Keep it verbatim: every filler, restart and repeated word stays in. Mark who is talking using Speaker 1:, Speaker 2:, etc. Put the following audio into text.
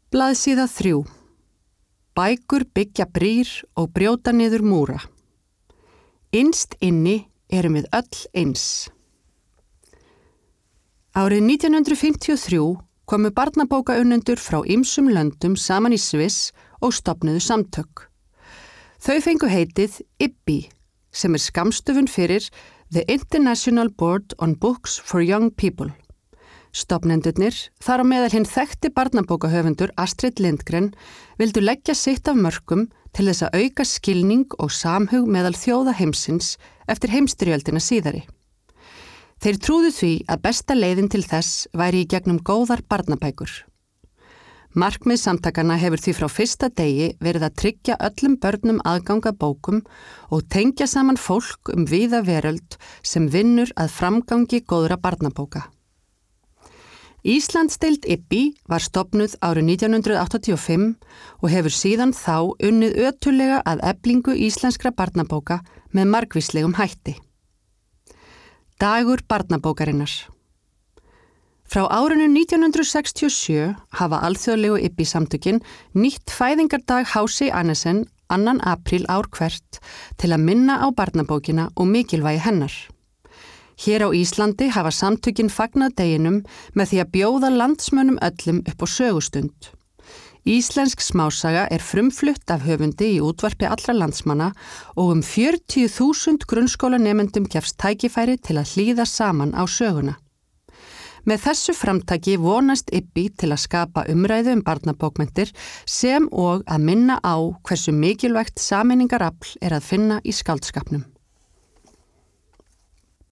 Speaker 1: Blaðsíða þrjú. Bækur byggja brýr og brjóta niður múra. Innst inni erum við öll eins. Árið nítján hundruð fimmtíu og þrjú komu barnabókaunnendur frá ýmsum löndum saman í Sviss og stofnuðu samtök. Þau fengu heitið I B B Y, sem er skammstöfun fyrir The International Board on Books for Young People. Stofnendurnir, þar á meðal hinn þekkti barnabókahöfundur Astrid Lindgren, vildu leggja sitt af mörkum til þess að auka skilning og samhug meðal þjóða heimsins eftir heimsstyrjöldina síðari. Þeir trúðu því að besta leiðin til þess væri í gegnum góðar barnabækur. Markmið samtakana hefur því frá fyrsta degi verið að tryggja öllum börnum aðganga bókum og tengja saman fólk um víða veröld sem vinnur að framgangi góðra barnabóka. Íslandsdeild I B B Y var stofnuð árið nítján hundruð áttatíu og fimm og hefur síðan þá unnið ötullega að eflingu íslenskra barnabóka með margvíslegum hætti. Dagur barnabókarinnar. Frá árinu nítján hundruð sextíu og sjö hafa alþjóðlegu I B B Y-samtökin nýtt fæðingardag H C Andersen annan apríl ár hvert til að minna á barnabókina og mikilvægi hennar. Hér á Íslandi hafa samtökin fagnað deginum með því að bjóða landsmönnum öllum upp á sögustund. Íslensk smásaga er frumflutt af höfundi í útvarpi allra landsmanna og um fjörutíu þúsund grunnskólanemendum gefst tækifæri til að hlýða saman á söguna. Með þessu framtaki vonast I B B Y til að skapa umræðu um barnabókmenntir sem og að minna á hversu mikilvægt sameiningarafl er að finna í skáldskapnum.